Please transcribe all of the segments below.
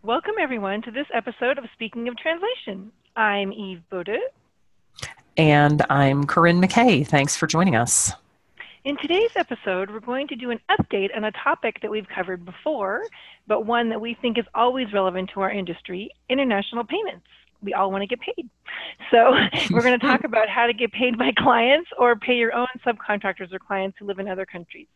Welcome, everyone, to this episode of Speaking of Translation. I'm Eve Bode. And I'm Corinne McKay. Thanks for joining us. In today's episode, we're going to do an update on a topic that we've covered before, but one that we think is always relevant to our industry, international payments. We all want to get paid. So we're going to talk about how to get paid by clients or pay your own subcontractors or clients who live in other countries.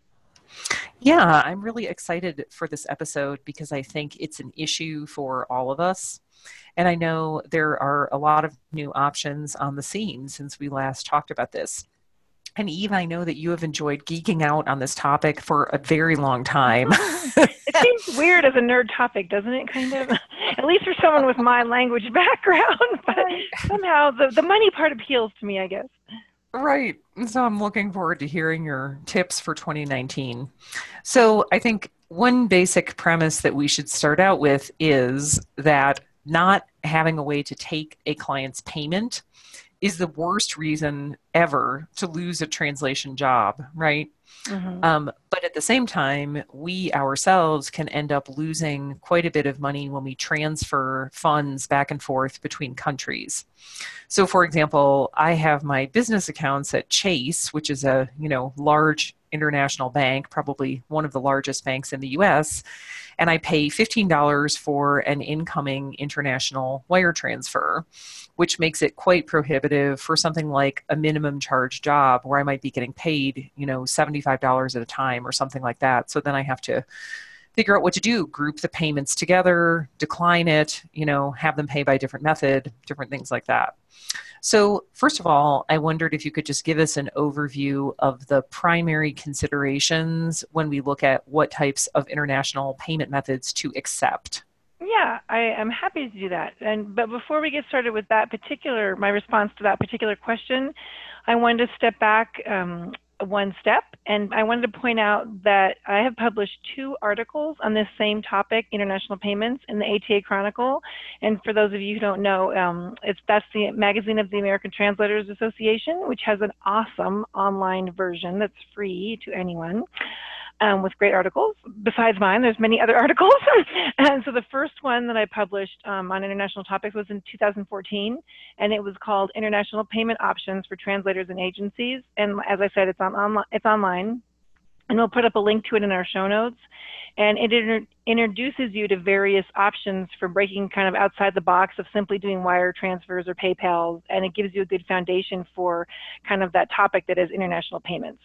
Yeah, I'm really excited for this episode because I think it's an issue for all of us. And I know there are a lot of new options on the scene since we last talked about this. And Eve, I know that you have enjoyed geeking out on this topic for a very long time. It seems weird as a nerd topic, doesn't it, kind of? At least for someone with my language background. But somehow the money part appeals to me, I guess. Right. So I'm looking forward to hearing your tips for 2019. So I think one basic premise that we should start out with is that not having a way to take a client's payment is the worst reason ever to lose a translation job, right? Mm-hmm. But at the same time, we ourselves can end up losing quite a bit of money when we transfer funds back and forth between countries. So, for example, I have my business accounts at Chase, which is a large international bank, probably one of the largest banks in the U.S., and I pay $15 for an incoming international wire transfer, which makes it quite prohibitive for something like a minimum charge job where I might be getting paid, $75 at a time or something like that. So then I have to figure out what to do, group the payments together, decline it, have them pay by a different method, different things like that. So first of all, I wondered if you could just give us an overview of the primary considerations when we look at what types of international payment methods to accept. Yeah, I am happy to do that. But before we get started with my response to that particular question, I wanted to step back one step, and I wanted to point out that I have published 2 articles on this same topic, international payments, in the ATA Chronicle. And for those of you who don't know, that's the magazine of the American Translators Association, which has an awesome online version that's free to anyone. With great articles. Besides mine, there's many other articles. And so the first one that I published on international topics was in 2014, and it was called International Payment Options for Translators and Agencies. And as I said, it's online, and we'll put up a link to it in our show notes. And it introduces you to various options for breaking kind of outside the box of simply doing wire transfers or PayPal, and it gives you a good foundation for kind of that topic that is international payments.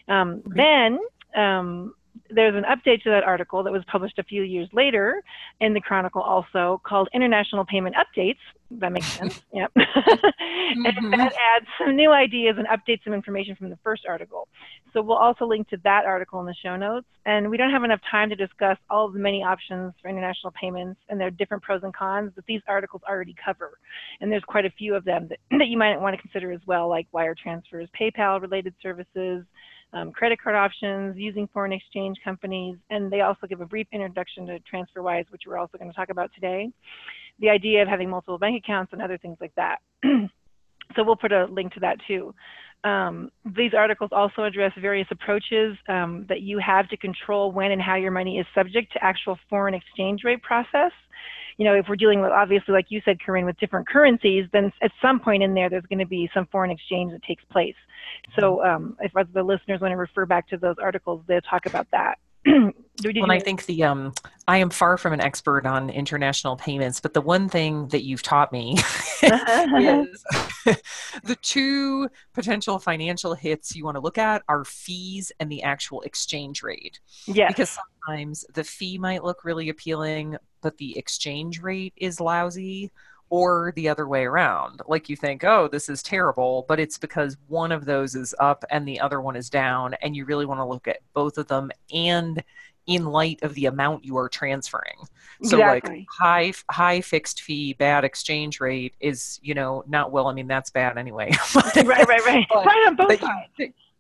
There's an update to that article that was published a few years later in the Chronicle also called International Payment Updates. That makes sense. Yep. And that adds some new ideas and updates some information from the first article. So we'll also link to that article in the show notes. And we don't have enough time to discuss all of the many options for international payments and their different pros and cons that these articles already cover. And there's quite a few of them that you might want to consider as well, like wire transfers, PayPal-related services, credit card options, using foreign exchange companies, and they also give a brief introduction to TransferWise, which we're also going to talk about today. The idea of having multiple bank accounts and other things like that. So we'll put a link to that too. These articles also address various approaches that you have to control when and how your money is subject to actual foreign exchange rate process. If we're dealing with, obviously, like you said, Corinne, with different currencies, then at some point in there's going to be some foreign exchange that takes place. So if the listeners want to refer back to those articles, they'll talk about that. Well, I think I am far from an expert on international payments, but the one thing that you've taught me is the 2 potential financial hits you want to look at are fees and the actual exchange rate. Yes. Because sometimes the fee might look really appealing, but the exchange rate is lousy, or the other way around. Like you think, oh, this is terrible, but it's because one of those is up and the other one is down, and you really want to look at both of them and in light of the amount you are transferring. So exactly. Like high fixed fee, bad exchange rate is, not, well, I mean, that's bad anyway. Right. Right on both sides.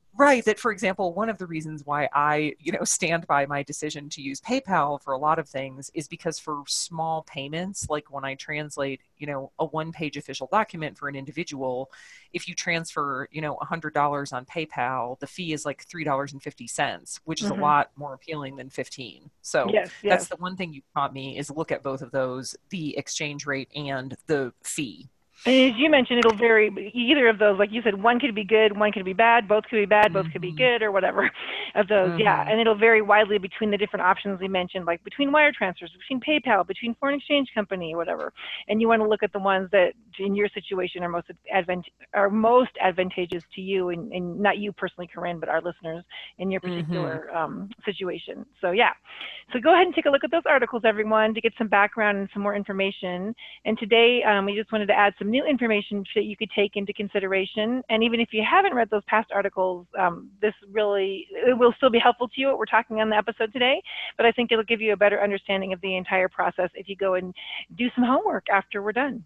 Right. That, for example, one of the reasons why I, stand by my decision to use PayPal for a lot of things is because for small payments, like when I translate, a one-page official document for an individual, if you transfer, $100 on PayPal, the fee is like $3.50, which is a Hmm. lot more appealing than 15. So Yes, yes. that's the one thing you taught me is look at both of those, the exchange rate and the fee. And as you mentioned, it'll vary. Either of those, like you said, one could be good, one could be bad, both could be bad, both could be Mm-hmm. good, or whatever of those. Yeah, Mm-hmm. and it'll vary widely between the different options we mentioned, like between wire transfers, between PayPal, between foreign exchange company, whatever. And you want to look at the ones that, in your situation, are most advantageous to you, and not you personally, Corinne, but our listeners in your Mm-hmm. particular situation. So yeah, so go ahead and take a look at those articles, everyone, to get some background and some more information. And today, we just wanted to add some new information that you could take into consideration. And even if you haven't read those past articles, it will still be helpful to you what we're talking on the episode today. But I think it'll give you a better understanding of the entire process if you go and do some homework after we're done.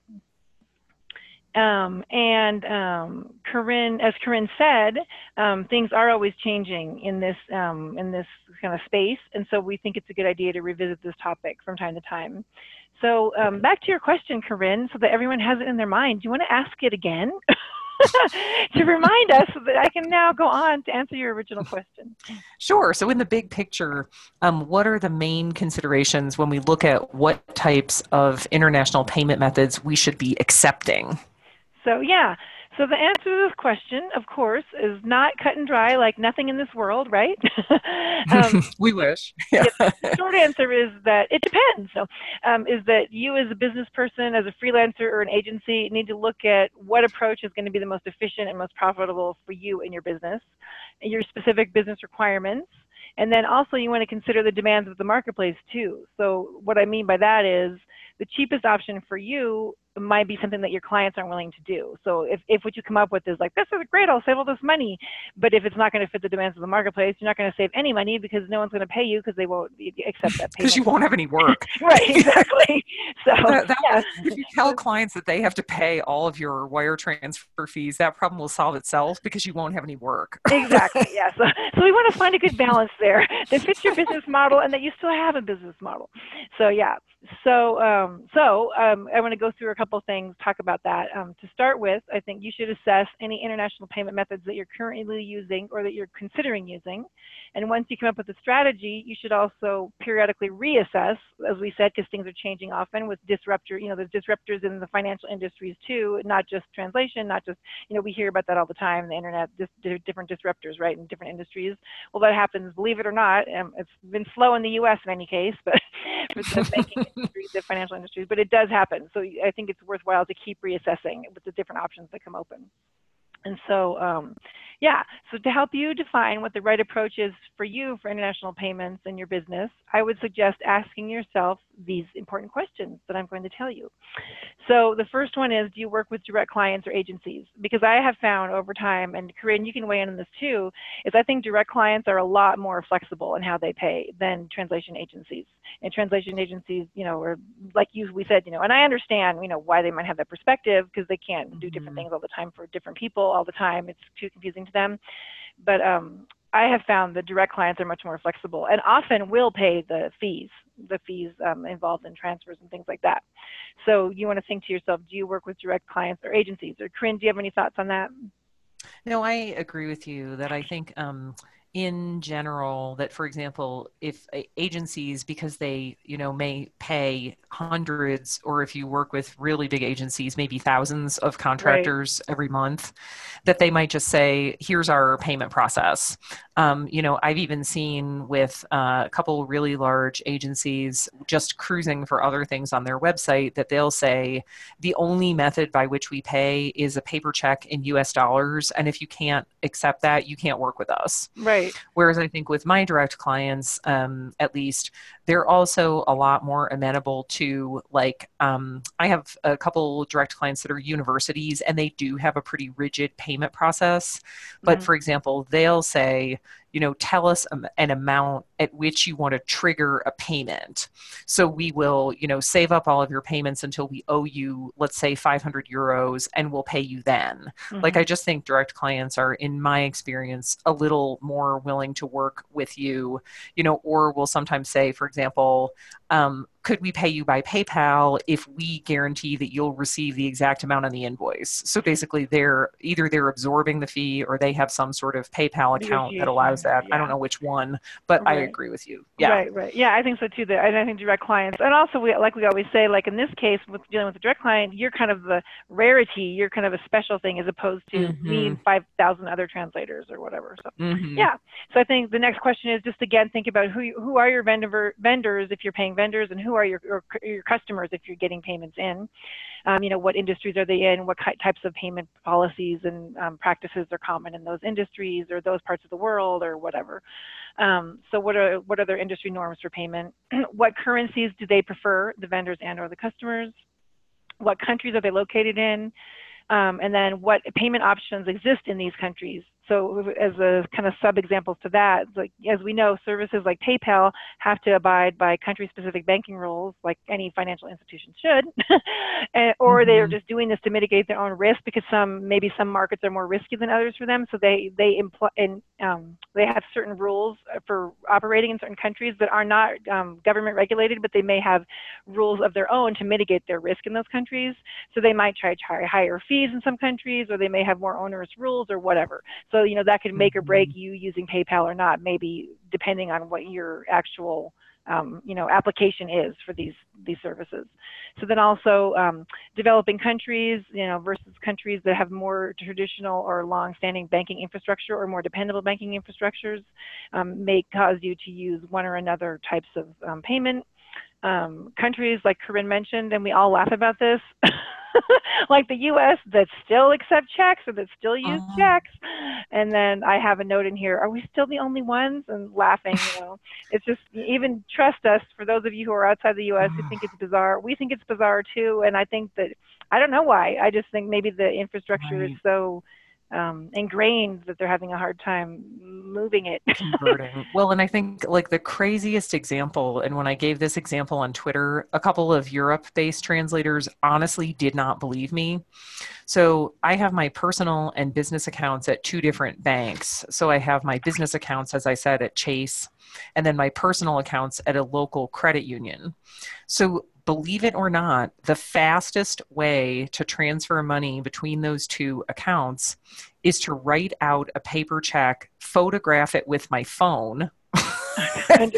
Corinne, as Corinne said, things are always changing in this kind of space, and so we think it's a good idea to revisit this topic from time to time. So back to your question, Corinne, so that everyone has it in their mind. Do you want to ask it again to remind us so that I can now go on to answer your original question? Sure. So in the big picture, what are the main considerations when we look at what types of international payment methods we should be accepting? So yeah, so the answer to this question, of course, is not cut and dry like nothing in this world, right? We wish. Yeah. Yeah, the short answer is that it depends. So, is that you as a business person, as a freelancer or an agency, need to look at what approach is going to be the most efficient and most profitable for you and your business, and your specific business requirements. And then also you want to consider the demands of the marketplace too. So what I mean by that is the cheapest option for you might be something that your clients aren't willing to do. So if what you come up with is like, this is great, I'll save all this money, but if it's not going to fit the demands of the marketplace, you're not going to save any money because no one's going to pay you because they won't accept that Because payment. you won't have any work. Right, exactly. So, yes. If you tell clients that they have to pay all of your wire transfer fees, that problem will solve itself because you won't have any work. Exactly. Yeah. So we want to find a good balance there that fits your business model and that you still have a business model. So yeah. I want to go through a couple of things, talk about that. To start with, I think you should assess any international payment methods that you're currently using or that you're considering using. And once you come up with a strategy, you should also periodically reassess, as we said, because things are changing often with there's disruptors in the financial industries too, not just translation, not just, we hear about that all the time, the internet, different disruptors, right, in different industries. Well, that happens, believe it or not. It's been slow in the U.S. in any case, but for the banking industry, the financial industries, but it does happen. So I think it's worthwhile to keep reassessing with the different options that come open. And so, so to help you define what the right approach is for you for international payments in your business, I would suggest asking yourself these important questions that I'm going to tell you. So the first one is, do you work with direct clients or agencies? Because I have found over time, and Corinne, you can weigh in on this too, is I think direct clients are a lot more flexible in how they pay than translation agencies. And translation agencies, are like we said, and I understand, why they might have that perspective because they can't do different things all the time for different people all the time. It's too confusing to them. But I have found that direct clients are much more flexible and often will pay the fees involved in transfers and things like that. So you want to think to yourself, do you work with direct clients or agencies? Or Corinne, do you have any thoughts on that? No, I agree with you that I think in general that, for example, if agencies, because they, may pay hundreds, or if you work with really big agencies, maybe thousands of Right. contractors every month, that they might just say, here's our payment process. I've even seen with a couple really large agencies just cruising for other things on their website that they'll say, the only method by which we pay is a paper check in US dollars. And if you can't accept that, you can't work with us. Right. Whereas I think with my direct clients, at least, they're also a lot more amenable to, like, I have a couple direct clients that are universities and they do have a pretty rigid payment process. But Mm-hmm. for example, they'll say, tell us an amount at which you want to trigger a payment. So we will, save up all of your payments until we owe you, let's say, 500 euros, and we'll pay you then. Like, I just think direct clients are, in my experience, a little more willing to work with you, or will sometimes say, for example, could we pay you by PayPal if we guarantee that you'll receive the exact amount on the invoice? So basically, they're absorbing the fee, or they have some sort of PayPal account that allows that. Yeah. I don't know which one, but I agree with you. Yeah. Right. Yeah, I think so too. And I think direct clients, and also we always say, like in this case, with dealing with a direct client, you're kind of the rarity. You're kind of a special thing as opposed to me and 5,000 other translators or whatever. So yeah. So I think the next question is just again think about who are your vendors if you're paying vendors, and who are your customers if you're getting payments in. What industries are they in? What types of payment policies and practices are common in those industries or those parts of the world or whatever. So what are their industry norms for payment? What currencies do they prefer, the vendors and or the customers? What countries are they located in? And then what payment options exist in these countries? So as a kind of sub-examples to that, like as we know, services like PayPal have to abide by country-specific banking rules, like any financial institution should, or they are just doing this to mitigate their own risk because maybe some markets are more risky than others for them. So they have certain rules for operating in certain countries that are not government regulated, but they may have rules of their own to mitigate their risk in those countries. So they might charge higher fees in some countries, or they may have more onerous rules or whatever. So, that could make or break you using PayPal or not, maybe depending on what your actual, application is for these services. So then also developing countries, versus countries that have more traditional or long-standing banking infrastructure or more dependable banking infrastructures may cause you to use one or another types of payment. Countries like Corinne mentioned, and we all laugh about this, like the U.S. that still accept checks or that still use checks. And then I have a note in here, are we still the only ones? And laughing, it's just, even trust us, for those of you who are outside the U.S. who think it's bizarre, we think it's bizarre too. And I think that, I don't know why, I just think maybe the infrastructure is so ingrained that they're having a hard time moving it. Converting. Well, and I think like the craziest example, and when I gave this example on Twitter, a couple of Europe-based translators honestly did not believe me. So I have my personal and business accounts at two different banks. So I have my business accounts, as I said, at Chase, and then my personal accounts at a local credit union. So believe it or not, the fastest way to transfer money between those two accounts is to write out a paper check, photograph it with my phone, and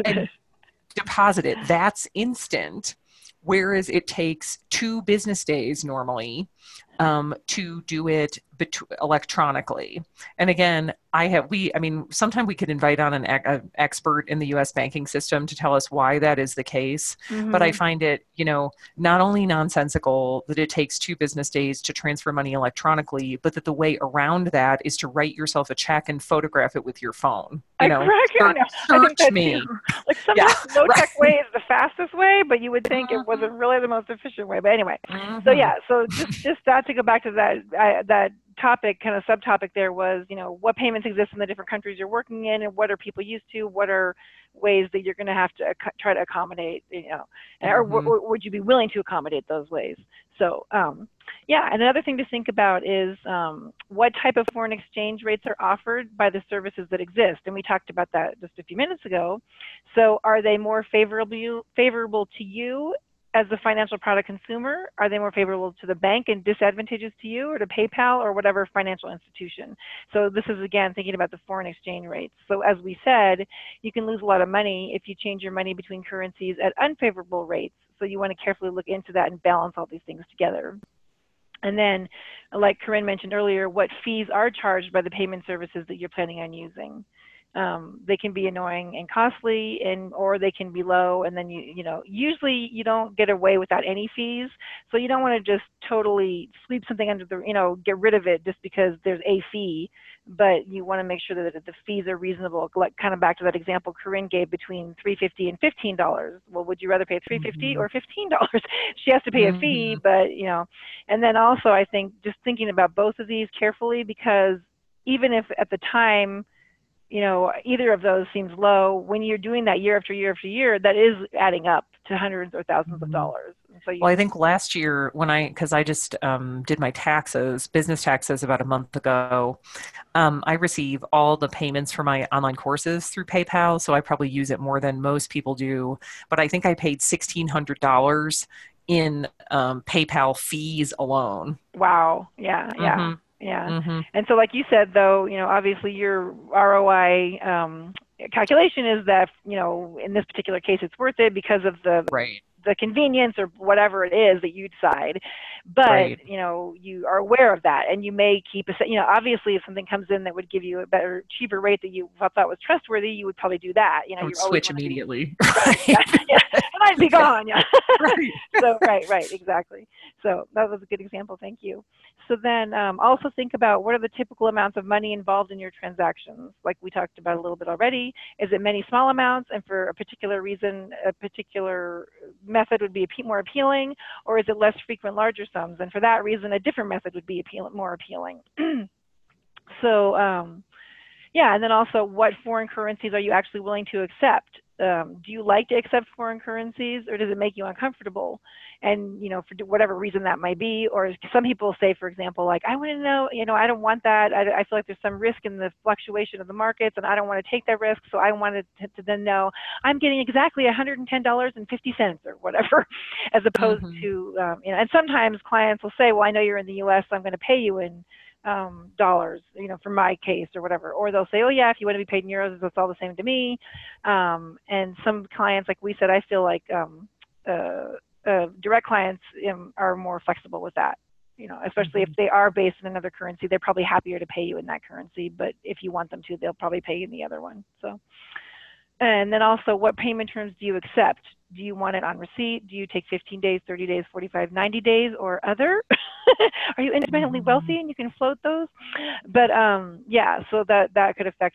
deposit it. That's instant. Whereas it takes 2 business days normally to do it electronically. And again, sometimes we could invite on an expert in the U.S. banking system to tell us why that is the case. But I find it, not only nonsensical that it takes 2 business days to transfer money electronically, but that the way around that is to write yourself a check and photograph it with your phone. Search me. Like sometimes no-tech way is the fastest way, but you would think it wasn't really the most efficient way. But anyway, so just that, to go back to that topic, kind of subtopic there was, what payments exist in the different countries you're working in, and what are people used to? What are ways that you're going to have to try to accommodate, or would you be willing to accommodate those ways? So, and another thing to think about is what type of foreign exchange rates are offered by the services that exist. And we talked about that just a few minutes ago. So are they more favorable to you as the financial product consumer? Are they more favorable to the bank and disadvantageous to you, or to PayPal or whatever financial institution? So this is, again, thinking about the foreign exchange rates. So as we said, you can lose a lot of money if you change your money between currencies at unfavorable rates. So you want to carefully look into that and balance all these things together. And then, like Corinne mentioned earlier, what fees are charged by the payment services that you're planning on using? They can be annoying and costly, or they can be low, and then usually you don't get away without any fees. So you don't want to just totally sweep something under the, get rid of it just because there's a fee, but you want to make sure that the fees are reasonable. Like, kind of back to that example Corinne gave between $3.50 and $15. Well, would you rather pay $3.50 or $15? She has to pay a fee, but and then also I think just thinking about both of these carefully, because even if at the time either of those seems low. When you're doing that year after year after year, that is adding up to hundreds or thousands of dollars. So Well, I think last year because I just did my business taxes about a month ago, I receive all the payments for my online courses through PayPal. So I probably use it more than most people do. But I think I paid $1,600 in PayPal fees alone. Wow. Yeah. Yeah. Mm-hmm. Yeah. Mm-hmm. And so, like you said, though, obviously your ROI calculation is that, in this particular case, it's worth it because of Right. the convenience or whatever it is that you decide. But, Right. you are aware of that, and you may keep obviously if something comes in that would give you a better, cheaper rate that you thought was trustworthy, you would probably do that. I would You always switch want to be immediately. right. Yeah, yeah. And I'd be gone. Yeah. Right. So, right, exactly. So that was a good example. Thank you. So then also think about what are the typical amounts of money involved in your transactions. Like we talked about a little bit already. Is it many small amounts, and for a particular reason, a particular method would be more appealing, or is it less frequent, larger sums? And for that reason, a different method would be more appealing. So yeah, and then also what foreign currencies are you actually willing to accept? Do you like to accept foreign currencies, or does it make you uncomfortable? And, for whatever reason that might be, or some people say, for example, like, I want to know, I don't want that. I feel like there's some risk in the fluctuation of the markets, and I don't want to take that risk. So I wanted to then know I'm getting exactly $110.50 or whatever, as opposed to, and sometimes clients will say, well, I know you're in the U.S., so I'm going to pay you in dollars, for my case or whatever. Or they'll say, oh yeah, if you want to be paid in euros, it's all the same to me. And some clients, like we said, I feel like direct clients are more flexible with that, especially if they are based in another currency. They're probably happier to pay you in that currency, but if you want them to, they'll probably pay you in the other one. So, and then also, what payment terms do you accept? Do you want it on receipt? Do you take 15 days, 30 days, 45, 90 days, or other? Are you independently wealthy and you can float those? But yeah, so that could affect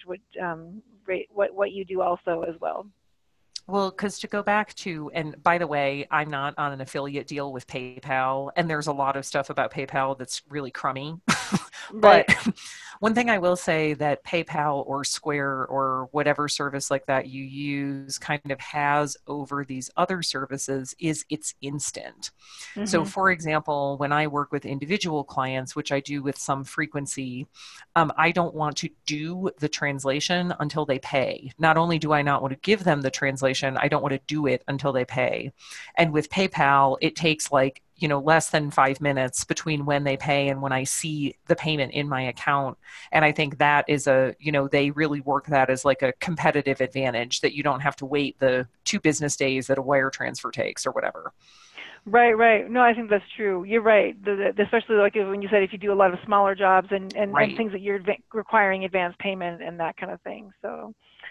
what you do also as well. Well, because to go back to, and by the way, I'm not on an affiliate deal with PayPal, and there's a lot of stuff about PayPal that's really crummy. But one thing I will say that PayPal or Square or whatever service like that you use kind of has over these other services is it's instant. So for example, when I work with individual clients, which I do with some frequency, I don't want to do the translation until they pay. Not only do I not want to give them the translation, I don't want to do it until they pay. And with PayPal, it takes less than 5 minutes between when they pay and when I see the payment in my account. And I think that is they really work that as like a competitive advantage, that you don't have to wait the 2 business days that a wire transfer takes or whatever. Right. No, I think that's true. You're right. Especially like when you said if you do a lot of smaller jobs and things that you're requiring advance payment and that kind of thing. So,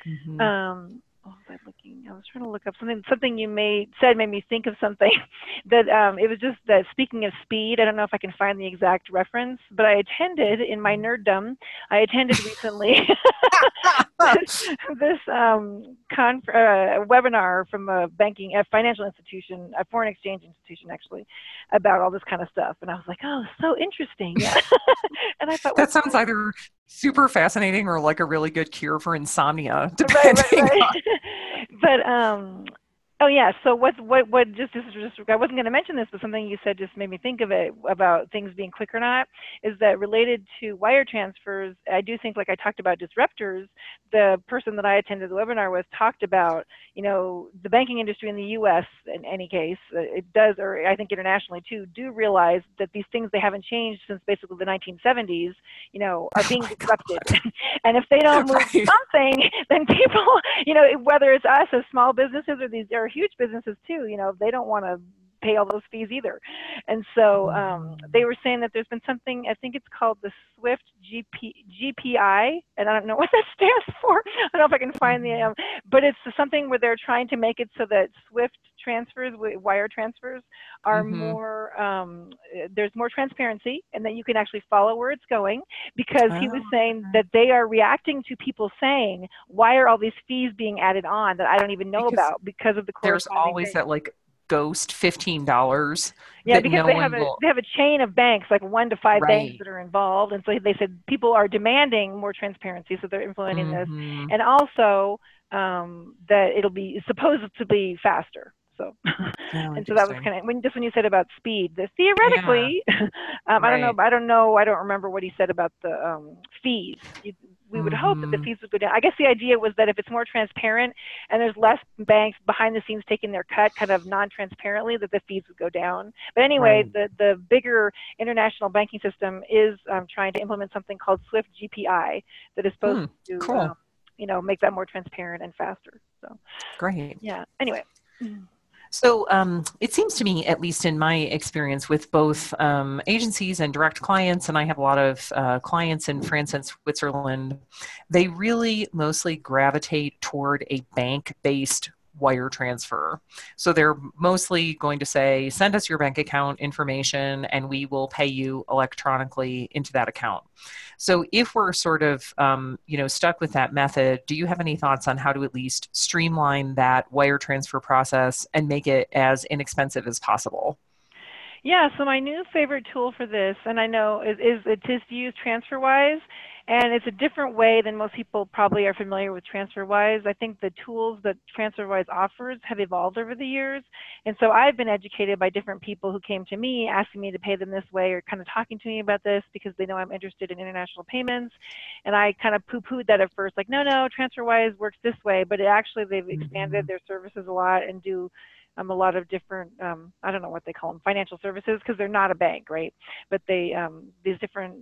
what was I looking? I was trying to look up something you said made me think of something that it was just that, speaking of speed, I don't know if I can find the exact reference, but I attended in my nerddom, recently this webinar from a financial institution, a foreign exchange institution actually, about all this kind of stuff. And I was like, oh, so interesting. Yeah. And I thought, that sounds either super fascinating or like a really good cure for insomnia, depending on. But oh yeah, so what just I wasn't going to mention this, but something you said just made me think of it, about things being quick or not, is that related to wire transfers. I do think, like I talked about disruptors, the person that I attended the webinar with talked about, the banking industry in the US, in any case, it does, or I think internationally too, do realize that these things, they haven't changed since basically the 1970s, are being disrupted. And if they don't move something, then people, whether it's us as small businesses or these are huge businesses too, they don't want to pay all those fees either. And so they were saying that there's been something, I think it's called the SWIFT GPI, and I don't know what that stands for. I don't know if I can find the, but it's something where they're trying to make it so that SWIFT transfers, wire transfers, are more, there's more transparency, and that you can actually follow where it's going, because he was saying that they are reacting to people saying, why are all these fees being added on that I don't even know about, because of the there's always that ghost $15 Yeah, that because no one will. they have a chain of banks, like 1 to 5 banks Right. that are involved, and so they said people are demanding more transparency, so they're implementing this, Mm-hmm. and also that it's supposed to be faster. So, Oh, and so that was interesting. kind of when you said about speed. The Yeah. theoretically, I don't know, Right. I don't remember what he said about the fees. We would hope that the Mm-hmm. fees would go down. I guess the idea was that if it's more transparent and there's less banks behind the scenes taking their cut kind of non-transparently, that the fees would go down. But anyway, Right. the bigger international banking system is trying to implement something called Swift GPI that is supposed Hmm. to, Cool. make that more transparent and faster. So, Great. yeah. Anyway. So it seems to me, at least in my experience with both agencies and direct clients, and I have a lot of clients in France and Switzerland, they really mostly gravitate toward a bank-based wire transfer. So they're mostly going to say, send us your bank account information and we will pay you electronically into that account. So if we're sort of, stuck with that method, do you have any thoughts on how to at least streamline that wire transfer process and make it as inexpensive as possible? Yeah, so my new favorite tool for this, and I know it is to use TransferWise, and it's a different way than most people probably are familiar with TransferWise. I think the tools that TransferWise offers have evolved over the years, and so I've been educated by different people who came to me asking me to pay them this way or kind of talking to me about this because they know I'm interested in international payments, and I kind of poo-pooed that at first, like, no, TransferWise works this way, but they've expanded Mhm. their services a lot and do a lot of different, I don't know what they call them, financial services, because they're not a bank, right? But these different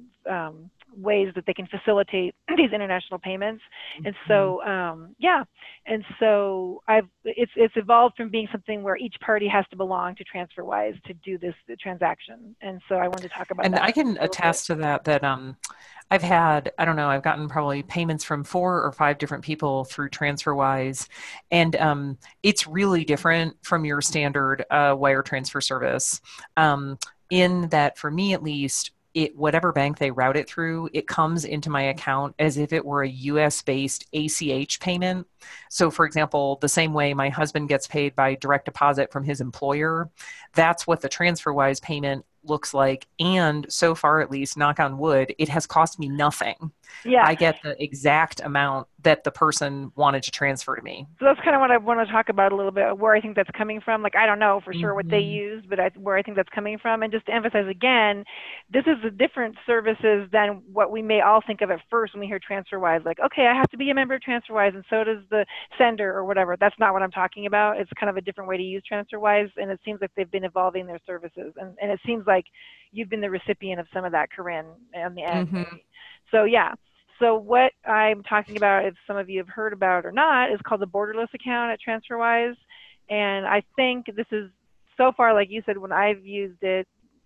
ways that they can facilitate these international payments. And Mhm. so, yeah. And so it's evolved from being something where each party has to belong to TransferWise to do this transaction. And so I wanted to talk about And that I can a little bit. attest to that I've had, I don't know, I've gotten probably payments from 4 or 5 different people through TransferWise, and it's really different from your standard wire transfer service. Um, in that, for me at least, whatever bank they route it through, it comes into my account as if it were a US based ACH payment. So, for example, the same way my husband gets paid by direct deposit from his employer, that's what the TransferWise payment looks like. And so far, at least, knock on wood, it has cost me nothing. Yeah. I get the exact amount that the person wanted to transfer to me. So that's kind of what I want to talk about a little bit, where I think that's coming from. Like, I don't know for sure what they Mm-hmm. use, but where I think that's coming from. And just to emphasize again, this is a different services than what we may all think of at first when we hear TransferWise. Like, okay, I have to be a member of TransferWise, and so does the sender or whatever. That's not what I'm talking about. It's kind of a different way to use TransferWise, and it seems like they've been evolving their services. And it seems like you've been the recipient of some of that, Corinne, on the end, Mm-hmm. maybe. So, yeah. So what I'm talking about, if some of you have heard about it or not, is called the borderless account at TransferWise. And I think this is, so far, like you said, when I've used it,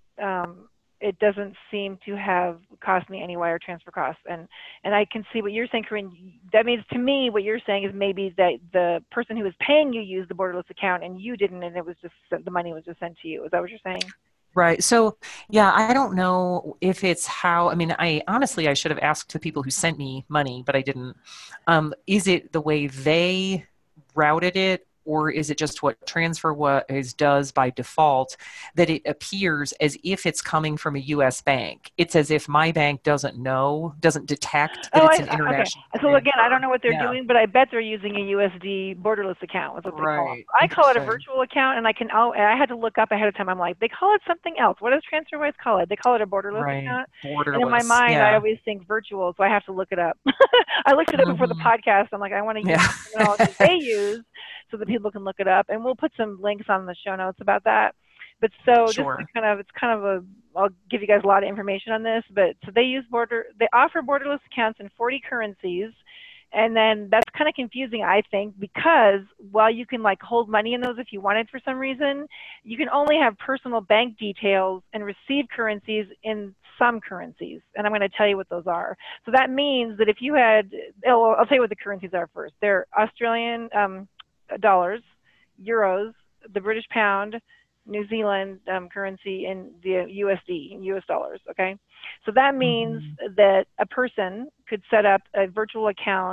it doesn't seem to have cost me any wire transfer costs. And I can see what you're saying, Corinne. That means to me, what you're saying is maybe that the person who was paying you used the borderless account and you didn't, and it was just, the money was just sent to you. Is that what you're saying? Right. So, yeah, I don't know if it's how, I mean, I should have asked the people who sent me money, but I didn't. Is it the way they routed it, or is it just what TransferWise does by default that it appears as if it's coming from a US bank? It's as if my bank doesn't detect that Oh, it's an okay. international So again, I don't transfer. know what they're Yeah. doing, but I bet they're using a USD borderless account. Is what they call them. Right. I call it a Interesting. virtual account, and I had to look up ahead of time. I'm like, they call it something else. What does TransferWise call it? They call it a borderless Right. account. And in my Borderless. mind, I Yeah. always think virtual, so I have to look it up. I looked it up before the Hmm. podcast. I'm like, I want to use Yeah. the terminology they use so that people can look it up, and we'll put some links on the show notes about that. But so just to Sure. it's kind of I'll give you guys a lot of information on this, but so they offer borderless accounts in 40 currencies. And then that's kind of confusing, I think, because while you can like hold money in those if you wanted for some reason, you can only have personal bank details and receive currencies in some currencies. And I'm going to tell you what those are. So that means that if you had, I'll tell you what the currencies are first. They're Australian dollars, euros, the British pound, New Zealand currency, and the USD, US dollars. Okay. So that means Hmm. that a person could set up a virtual account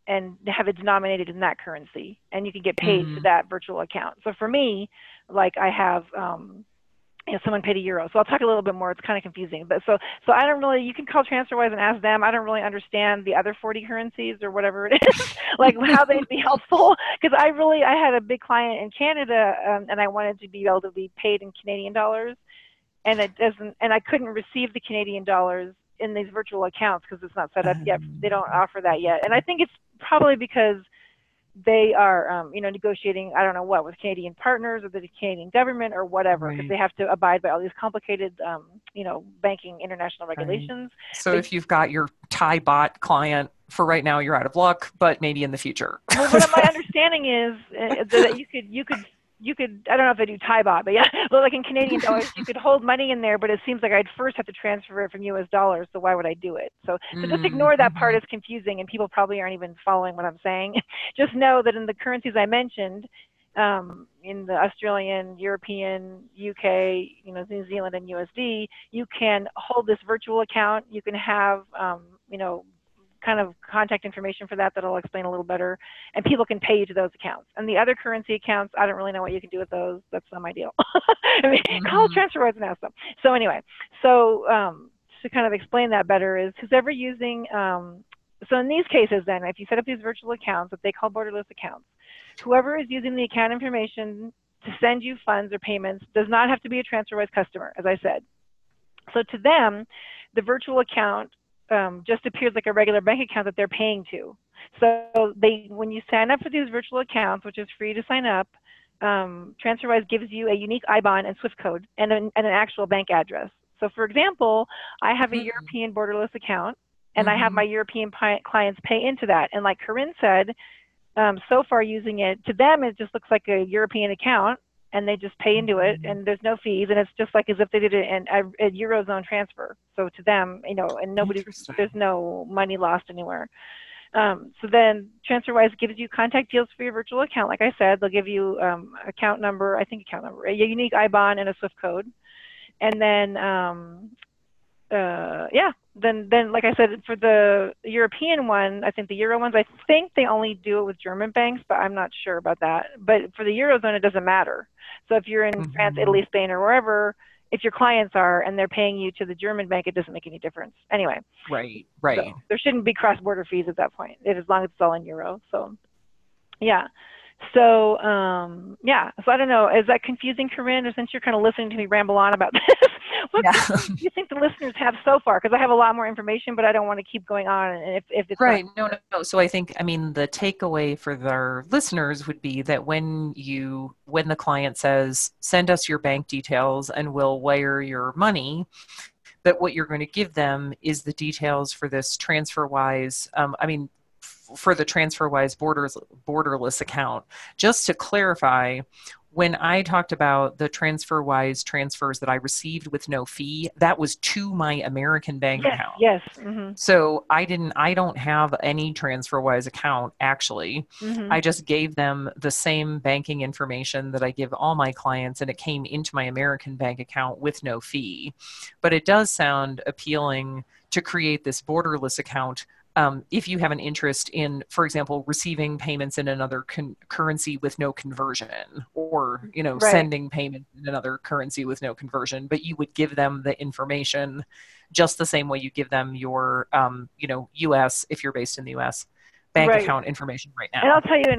and have it denominated in that currency, and you can get paid to that virtual account. So for me, like I have, someone paid a euro. So I'll talk a little bit more. It's kind of confusing, but so I don't really. You can call TransferWise and ask them. I don't really understand the other 40 currencies or whatever it is, like how they'd be helpful. Because I had a big client in Canada, and I wanted to be able to be paid in Canadian dollars, and it doesn't. And I couldn't receive the Canadian dollars in these virtual accounts because it's not set up yet. They don't offer that yet, and I think it's probably because they are, negotiating, I don't know what, with Canadian partners or the Canadian government or whatever, because they have to abide by all these complicated, banking international regulations. Right. So if you've got your Thai bot client, for right now, you're out of luck, but maybe in the future. Well, what my understanding is that you could, I don't know if they do Thai bot, but yeah, but like in Canadian dollars, you could hold money in there, but it seems like I'd first have to transfer it from US dollars, so why would I do it? So just ignore that part. It's confusing, and people probably aren't even following what I'm saying. Just know that in the currencies I mentioned, in the Australian, European, UK, New Zealand, and USD, you can hold this virtual account. You can have, kind of contact information for that I'll explain a little better, and people can pay you to those accounts. And the other currency accounts, I don't really know what you can do with those. That's not my deal. I mean, call TransferWise and ask them. So anyway, to kind of explain that better is who's ever using, so in these cases then, if you set up these virtual accounts that they call borderless accounts, whoever is using the account information to send you funds or payments does not have to be a TransferWise customer, as I said. So to them, the virtual account just appears like a regular bank account that they're paying to. So when you sign up for these virtual accounts, which is free to sign up, TransferWise gives you a unique IBAN and SWIFT code and an actual bank address. So for example, I have a European borderless account, and I have my European clients pay into that. And like Corinne said, so far using it, to them it just looks like a European account, and they just pay into it, and there's no fees, and it's just like as if they did it in a Eurozone transfer. So to them, and there's no money lost anywhere. So then TransferWise gives you contact deals for your virtual account. Like I said, they'll give you account number, a unique IBAN and a SWIFT code. And then, then like I said, for the European one, I think the Euro ones, I think they only do it with German banks, but I'm not sure about that. But for the Eurozone, it doesn't matter. So if you're in France, Italy, Spain, or wherever, if your clients are and they're paying you to the German bank, it doesn't make any difference. Anyway. Right. So there shouldn't be cross-border fees at that point, as long as it's all in Euro. So, yeah. So, so I don't know. Is that confusing, Corinne, or since you're kind of listening to me ramble on about this? What do you think the listeners have so far? Because I have a lot more information, but I don't want to keep going on. And if it's right. No. So I think, the takeaway for their listeners would be that when the client says, send us your bank details and we'll wire your money, that what you're going to give them is the details for this TransferWise, for the TransferWise borderless account. Just to clarify, when I talked about the TransferWise transfers that I received with no fee, that was to my American bank account. Yes. So I don't have any TransferWise account, actually. I just gave them the same banking information that I give all my clients, and it came into my American bank account with no fee. But it does sound appealing to create this borderless account if you have an interest in, for example, receiving payments in another currency with no conversion, or sending payment in another currency with no conversion, but you would give them the information just the same way you give them your US, if you're based in the US, bank account information right now. And I'll tell you,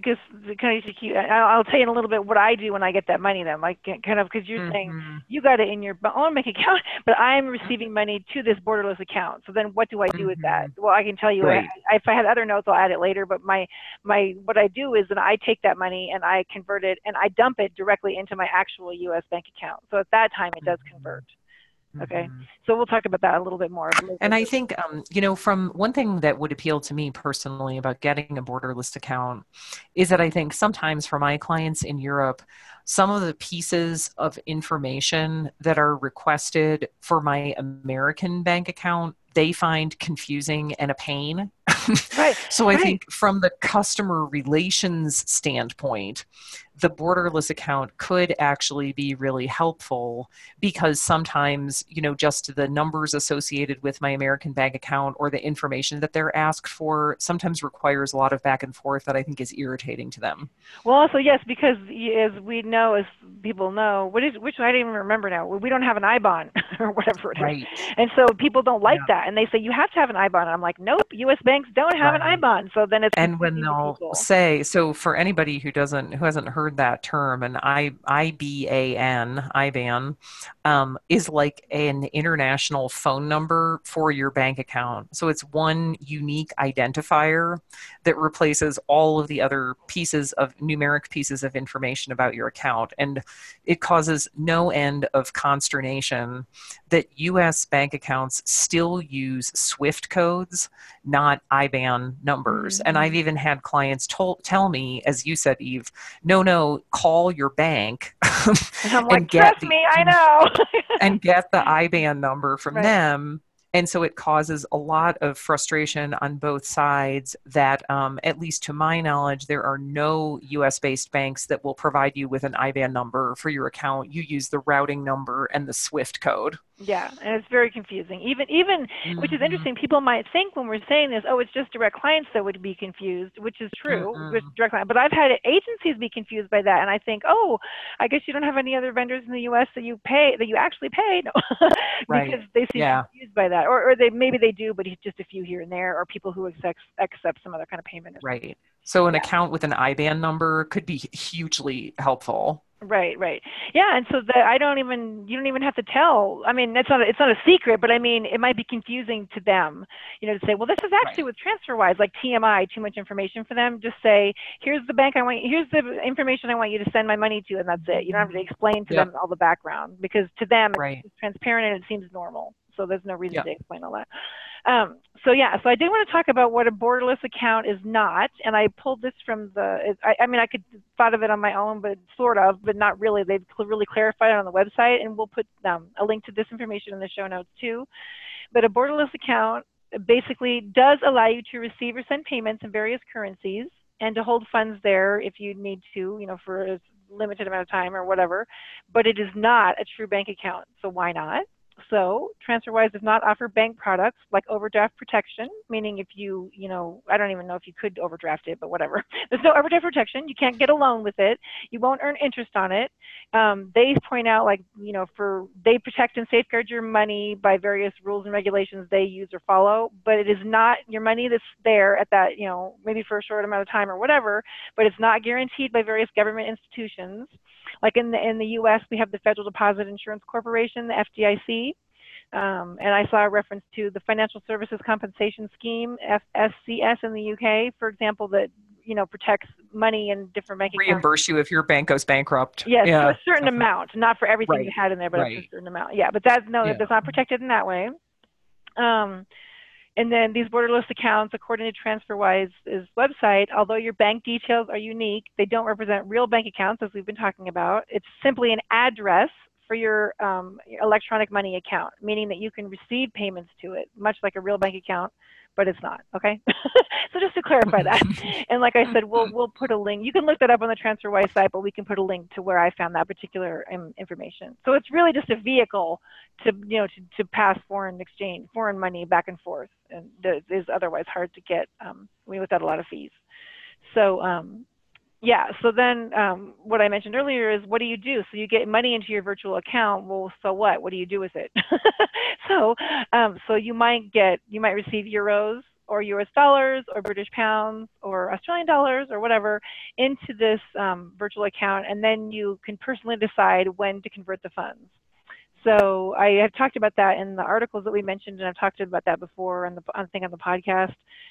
I'll tell you in a little bit what I do when I get that money. Then, like, kind of, because you're saying you got it in your own bank account, but I'm receiving money to this borderless account. So then, what do I do with that? Well, I can tell you. If I had other notes, I'll add it later. But what I do is that I take that money and I convert it and I dump it directly into my actual U.S. bank account. So at that time, it does convert. Okay. So we'll talk about that a little bit more. And I think, from one thing that would appeal to me personally about getting a borderless account is that I think sometimes for my clients in Europe, some of the pieces of information that are requested for my American bank account, they find confusing and a pain. Right. So I think from the customer relations standpoint, the borderless account could actually be really helpful, because sometimes, just the numbers associated with my American bank account or the information that they're asked for sometimes requires a lot of back and forth that I think is irritating to them. Well, also, yes, because as we know, as people know, which I don't even remember now, we don't have an IBAN or whatever it is. Right. And so people don't like that. And they say, you have to have an IBAN. And I'm like, nope, U.S. banks don't have an IBAN. So then it's and when confusing to they'll people. say, so for anybody who hasn't heard that term, an IBAN is like an international phone number for your bank account. So it's one unique identifier that replaces all of the other numeric pieces of information about your account. And it causes no end of consternation that U.S. bank accounts still use SWIFT codes, not IBAN numbers. And I've even had clients tell me, as you said, Eve, no, call your bank and I'm like, trust me, I know. and get the IBAN number from them. And so it causes a lot of frustration on both sides that, at least to my knowledge, there are no US-based banks that will provide you with an IBAN number for your account. You use the routing number and the SWIFT code. Yeah, and it's very confusing. Even which is interesting, people might think when we're saying this, oh, it's just direct clients that would be confused, which is true, with direct clients. But I've had agencies be confused by that, and I think, oh, I guess you don't have any other vendors in the U.S. that you actually pay, no, because they seem confused by that, or maybe they do, but it's just a few here and there, or people who accept some other kind of payment. Right. So an account with an IBAN number could be hugely helpful. Right. Yeah, and so you don't even have to tell. I mean, it's not a secret, but I mean, it might be confusing to them, to say, well, this is actually with TransferWise, like TMI, too much information for them. Just say, here's the bank here's the information I want you to send my money to, and that's it. You don't have to explain to them all the background, because to them it's transparent and it seems normal. So there's no reason to explain all that. So I did want to talk about what a borderless account is not, and I pulled this from I could thought of it on my own, but sort of, but not really. They've really clarified it on the website, and we'll put a link to this information in the show notes too. But a borderless account basically does allow you to receive or send payments in various currencies and to hold funds there if you need to, for a limited amount of time or whatever, but it is not a true bank account. So why not? So TransferWise does not offer bank products like overdraft protection, meaning if I don't even know if you could overdraft it, but whatever. There's no overdraft protection. You can't get a loan with it. You won't earn interest on it. They point out, they protect and safeguard your money by various rules and regulations they use or follow, but it is not your money that's there at that, maybe for a short amount of time or whatever, but it's not guaranteed by various government institutions. Like in the U.S., we have the Federal Deposit Insurance Corporation, the FDIC, and I saw a reference to the Financial Services Compensation Scheme, FSCS, in the U.K., for example, that protects money in different bank accounts. Reimburse you if your bank goes bankrupt. Yes, to a certain amount, not for everything you had in there, but up to a certain amount. Yeah, but that's not protected in that way. And then these borderless accounts, according to TransferWise's website, although your bank details are unique, they don't represent real bank accounts, as we've been talking about. It's simply an address for your electronic money account, meaning that you can receive payments to it, much like a real bank account, but it's not, okay? So just to clarify that. And like I said, we'll put a link. You can look that up on the TransferWise site, but we can put a link to where I found that particular information. So it's really just a vehicle to pass foreign money back and forth, and that is otherwise hard to get without a lot of fees. So so then what I mentioned earlier is, what do you do? So you get money into your virtual account. Well, so what? What do you do with it? So you might receive euros or US dollars or British pounds or Australian dollars or whatever into this virtual account, and then you can personally decide when to convert the funds. So I have talked about that in the articles that we mentioned, and I've talked about that before on the podcast.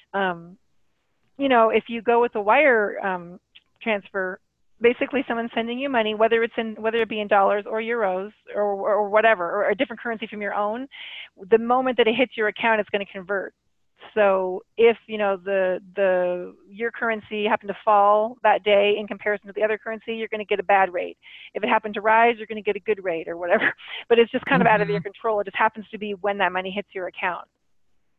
If you go with a wire transfer, basically someone's sending you money, whether it be in dollars or euros or whatever, or a different currency from your own. The moment that it hits your account, it's going to convert. So if your currency happened to fall that day in comparison to the other currency, you're going to get a bad rate. If it happened to rise, you're going to get a good rate or whatever. But it's just kind of out of your control. It just happens to be when that money hits your account.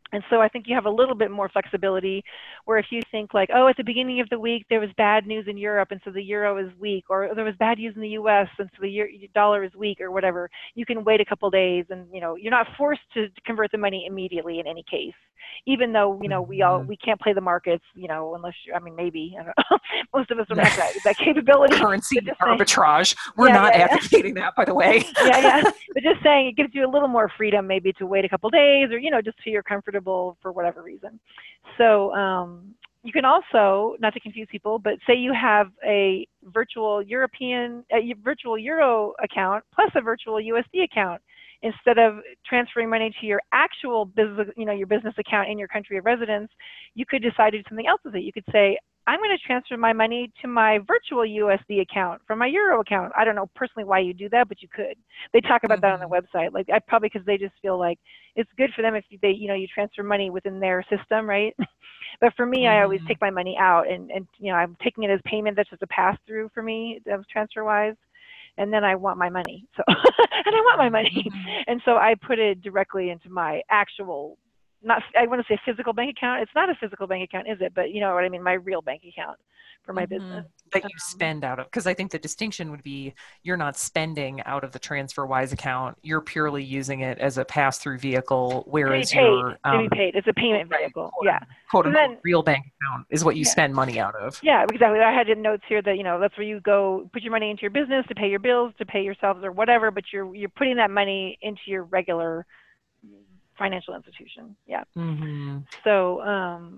And so I think you have a little bit more flexibility where if you think like, oh, at the beginning of the week, there was bad news in Europe and so the euro is weak, or there was bad news in the US and so the dollar is weak or whatever, you can wait a couple days and, you're not forced to convert the money immediately in any case, even though, we can't play the markets, unless maybe, I don't know, most of us don't have that capability. Currency arbitrage. We're not advocating that, by the way. But just saying it gives you a little more freedom maybe to wait a couple days or, just so you're comfortable for whatever reason. So you can also, not to confuse people, but say you have a virtual Euro account plus a virtual USD account. Instead of transferring money to your actual business, your business account in your country of residence, you could decide to do something else with it. You could say, I'm going to transfer my money to my virtual USD account from my Euro account. I don't know personally why you do that, but you could. They talk about that on the website. Like probably because they just feel like it's good for them if they, you transfer money within their system, right? But for me, I always take my money out and I'm taking it as payment. That's just a pass through for me, transfer wise. And then I want my money. So, and I want my money. And so I put it directly into my actual, I want to say physical bank account. It's not a physical bank account, is it? But you know what I mean? My real bank account for my business. That you spend out of, because I think the distinction would be you're not spending out of the TransferWise account. You're purely using it as a pass-through vehicle, whereas to be paid. It's a payment vehicle. Quote unquote, real bank account is what you spend money out of. Yeah, exactly. I had in notes here that, that's where you go put your money into your business to pay your bills, to pay yourselves or whatever, but you're putting that money into your regular financial institution. Yeah. So,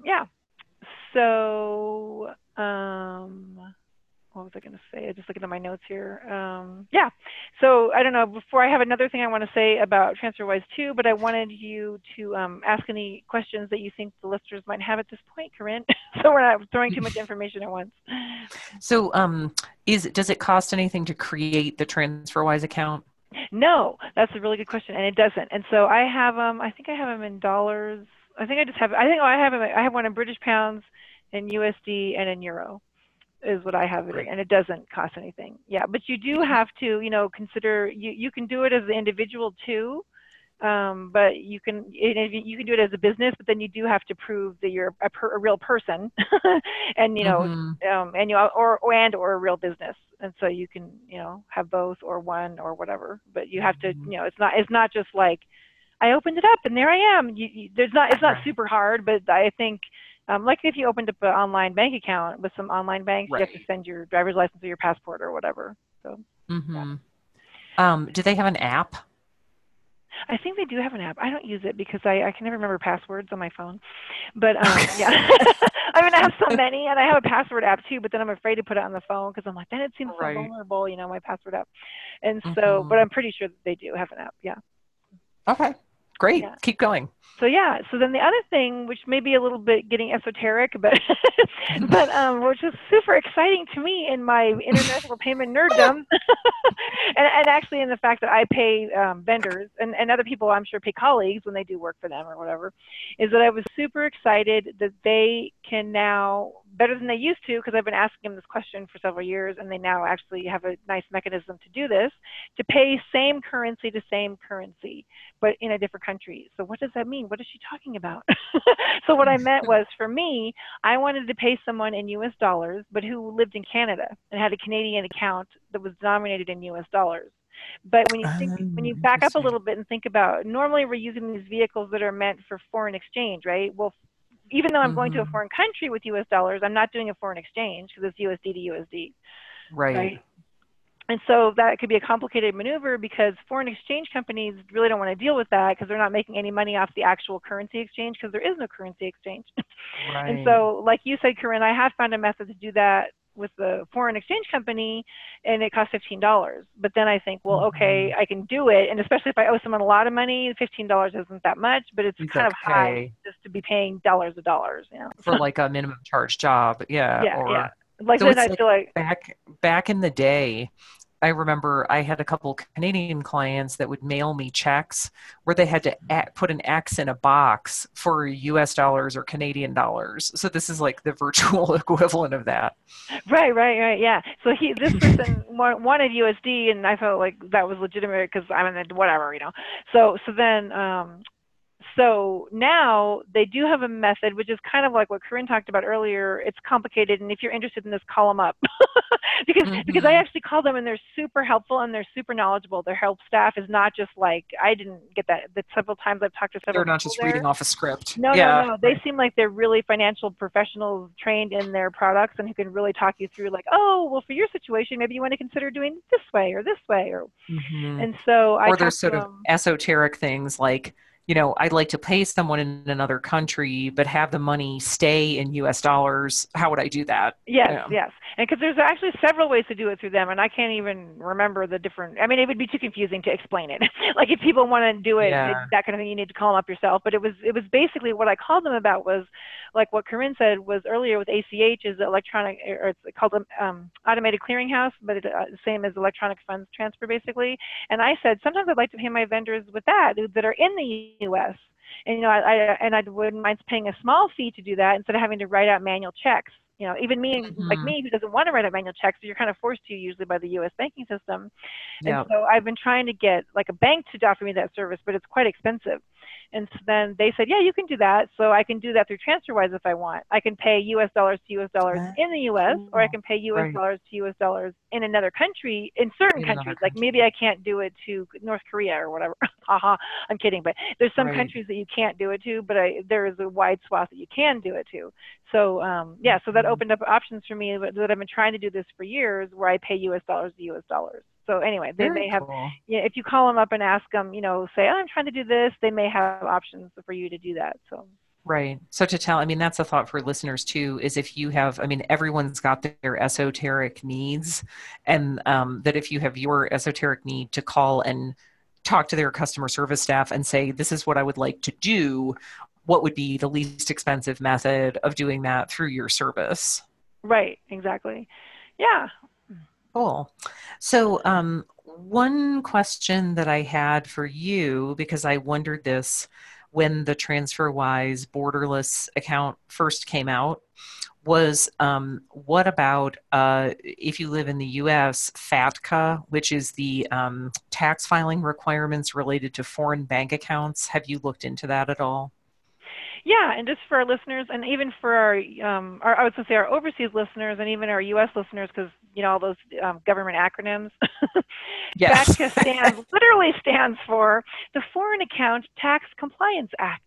So, what was I going to say? I just looking at my notes here. So I don't know. Before I have another thing I want to say about TransferWise too, but I wanted you to ask any questions that you think the listeners might have at this point, Corinne. So we're not throwing too much information at once. So, does it cost anything to create the TransferWise account? No, that's a really good question, and it doesn't. And so I have I think I have them in dollars. I have one in British pounds, in USD, and in euro is what I have it in, and it doesn't cost anything. Yeah, but you do have to, consider, you can do it as an individual too, but you can do it as a business, but then you do have to prove that you're a real person, and or a real business, and so you can have both or one or whatever, but you have to it's not just like I opened it up and there I am. It's not super hard, but I think. Like if you opened up an online bank account with some online banks, you have to send your driver's license or your passport or whatever. So, do they have an app? I think they do have an app. I don't use it because I can never remember passwords on my phone. But yeah, I have so many, and I have a password app too. But then I'm afraid to put it on the phone because I'm like, then it seems so vulnerable, my password app. And so, but I'm pretty sure that they do have an app. Yeah. Okay. Great. Yeah. Keep going. So so then the other thing, which may be a little bit getting esoteric, but which is super exciting to me in my international payment nerddom, and actually in the fact that I pay vendors and other people, I'm sure pay colleagues when they do work for them or whatever, is that I was super excited that they can now, better than they used to, because I've been asking them this question for several years, and they now actually have a nice mechanism to do this, to pay same currency to same currency, but in a different country. So what does that mean? What is she talking about? So what I meant was, for me, I wanted to pay someone in US dollars, but who lived in Canada and had a Canadian account that was denominated in US dollars. But when you back up a little bit and think about, normally we're using these vehicles that are meant for foreign exchange, right? Well, even though I'm going to a foreign country with US dollars, I'm not doing a foreign exchange because it's USD to USD. Right? And so that could be a complicated maneuver because foreign exchange companies really don't want to deal with that because they're not making any money off the actual currency exchange because there is no currency exchange. And so, like you said, Corinne, I have found a method to do that with the foreign exchange company, and it costs $15. But then I think, well, okay, I can do it. And especially if I owe someone a lot of money, $15 isn't that much, but it's kind of high just to be paying dollars to dollars. For like a minimum charge job. Yeah. Like, so then I feel like back in the day, I remember I had a couple Canadian clients that would mail me checks where they had to put an X in a box for US dollars or Canadian dollars. So this is like the virtual equivalent of that. Right. Yeah. So this person wanted USD, and I felt like that was legitimate because I'm in the whatever, So then, So now they do have a method, which is kind of like what Corinne talked about earlier. It's complicated, and if you're interested in this, call them up because I actually call them, and they're super helpful and they're super knowledgeable. Their help staff is not just like, I didn't get that several times I've talked to several. They're not just reading off a script. No, no. They seem like they're really financial professionals trained in their products and who can really talk you through, like, oh, well, for your situation, maybe you want to consider doing this way or this way, or and so or there's sort of esoteric things like, I'd like to pay someone in another country, but have the money stay in US dollars. How would I do that? Yes. And because there's actually several ways to do it through them, and I can't even remember the different, it would be too confusing to explain it. Like if people want to do it, that kind of thing, you need to call them up yourself. But it was basically what I called them about was like what Corinne said was earlier with ACH is electronic, or it's called automated clearinghouse, but it's the same as electronic funds transfer basically. And I said, sometimes I'd like to pay my vendors with that are in the U.S. And I wouldn't mind paying a small fee to do that instead of having to write out manual checks. Even me, like me, who doesn't want to write out manual checks, so you're kind of forced to usually by the U.S. banking system. And so I've been trying to get like a bank to offer me that service, but it's quite expensive. And so then they said, yeah, you can do that. So I can do that through TransferWise if I want. I can pay U.S. dollars to U.S. dollars in the U.S., or I can pay U.S. dollars to U.S. dollars in another country, in certain countries. Like maybe I can't do it to North Korea or whatever. I'm kidding. But there's some countries that you can't do it to, but there is a wide swath that you can do it to. So, so that opened up options for me that I've been trying to do this for years, where I pay U.S. dollars to U.S. dollars. So anyway, they may have, if you call them up and ask them, say, oh, I'm trying to do this, they may have options for you to do that. So. Right. So that's a thought for listeners too, is if you have, everyone's got their esoteric needs, and that if you have your esoteric need, to call and talk to their customer service staff and say, this is what I would like to do. What would be the least expensive method of doing that through your service? Right. Exactly. Yeah. Cool. So one question that I had for you, because I wondered this when the TransferWise borderless account first came out, was what about if you live in the U.S., FATCA, which is the tax filing requirements related to foreign bank accounts. Have you looked into that at all? Yeah, and just for our listeners, and even for our I was going to say our overseas listeners, and even our U.S. listeners, because all those government acronyms. Yes. FATCA literally stands for the Foreign Account Tax Compliance Act.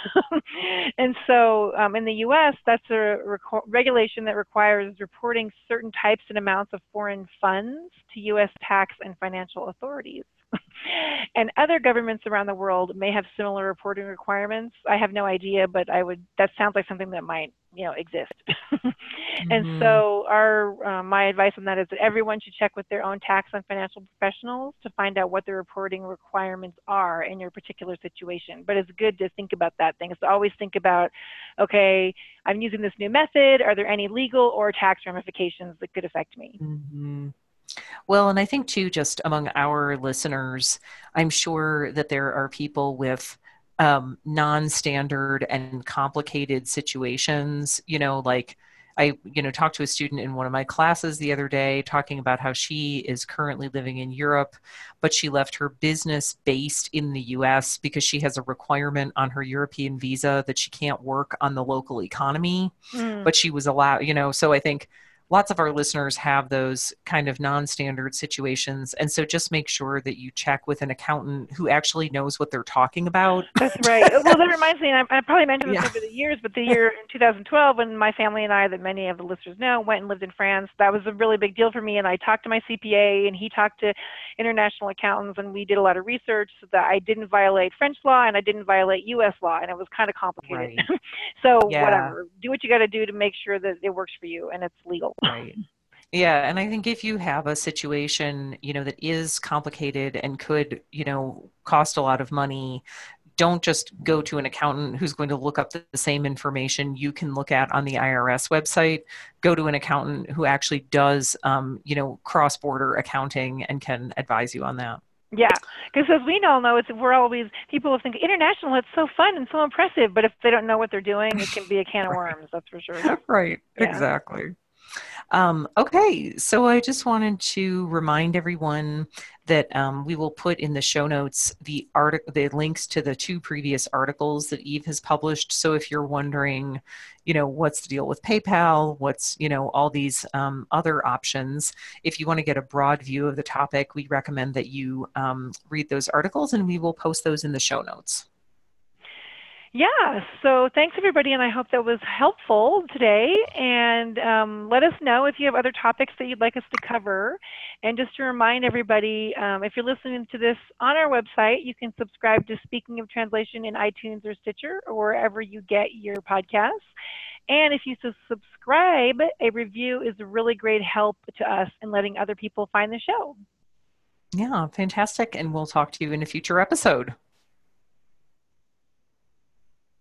And so in the U.S., that's a regulation that requires reporting certain types and amounts of foreign funds to U.S. tax and financial authorities. And other governments around the world may have similar reporting requirements. I have no idea, but that sounds like something that might, exist. And so my advice on that is that everyone should check with their own tax and financial professionals to find out what the reporting requirements are in your particular situation. But it's good to think about that thing. It's to always think about, okay, I'm using this new method. Are there any legal or tax ramifications that could affect me? Well, and I think too, just among our listeners, I'm sure that there are people with non-standard and complicated situations, like I, talked to a student in one of my classes the other day talking about how she is currently living in Europe, but she left her business based in the US because she has a requirement on her European visa that she can't work on the local economy, but she was allowed, so I think lots of our listeners have those kind of non-standard situations. And so just make sure that you check with an accountant who actually knows what they're talking about. That's right. Well, that reminds me, and I probably mentioned this over the years, but the year in 2012, when my family and I, that many of the listeners know, went and lived in France, that was a really big deal for me. And I talked to my CPA, and he talked to international accountants, and we did a lot of research so that I didn't violate French law and I didn't violate U.S. law. And it was kind of complicated. Right. So whatever, do what you got to do to make sure that it works for you and it's legal. Right. Yeah. And I think if you have a situation, that is complicated and could, cost a lot of money, don't just go to an accountant who's going to look up the same information you can look at on the IRS website. Go to an accountant who actually does, cross-border accounting and can advise you on that. Yeah, because as we all know, people think international, it's so fun and so impressive, but if they don't know what they're doing, it can be a can of worms, that's for sure. Right, yeah. Exactly. Okay, so I just wanted to remind everyone that we will put in the show notes the links to the two previous articles that Eve has published. So if you're wondering, what's the deal with PayPal, what's, all these other options, if you want to get a broad view of the topic, we recommend that you read those articles, and we will post those in the show notes. Yeah, so thanks everybody, and I hope that was helpful today. And let us know if you have other topics that you'd like us to cover. And just to remind everybody, if you're listening to this on our website, you can subscribe to Speaking of Translation in iTunes or Stitcher or wherever you get your podcasts. And if you subscribe, a review is a really great help to us in letting other people find the show. Yeah, fantastic. And we'll talk to you in a future episode.